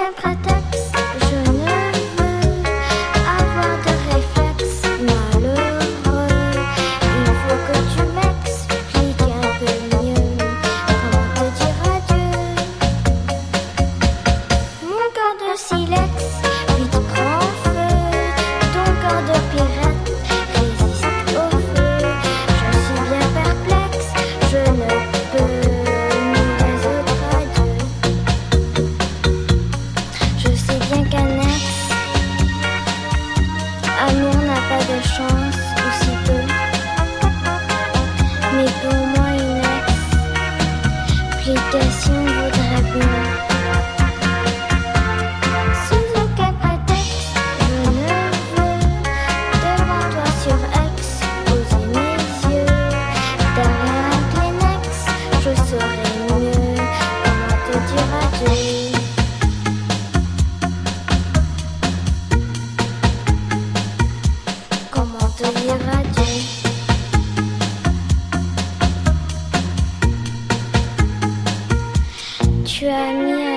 quel prétexte je ne veux avoir de réflexe malheureux. Il faut que tu m'expliques un peu mieux comment te dire adieu. Mon cœur de silex vite prend feu, ton cœur de pirate résiste au feu. Je suis bien perplexe, je ne peux nous résoudre à deux. Je sais bien qu'un ex-amour n'a pas de chance, ou si peu. Mais pour moi une explication vaudrait bien. Sous aucun prétexte je ne veux devant toi sur X poser mes yeux. Derrière un Kleenex je saurais mieux comment te dire adieu. Comment te dire adieu. Tu as mis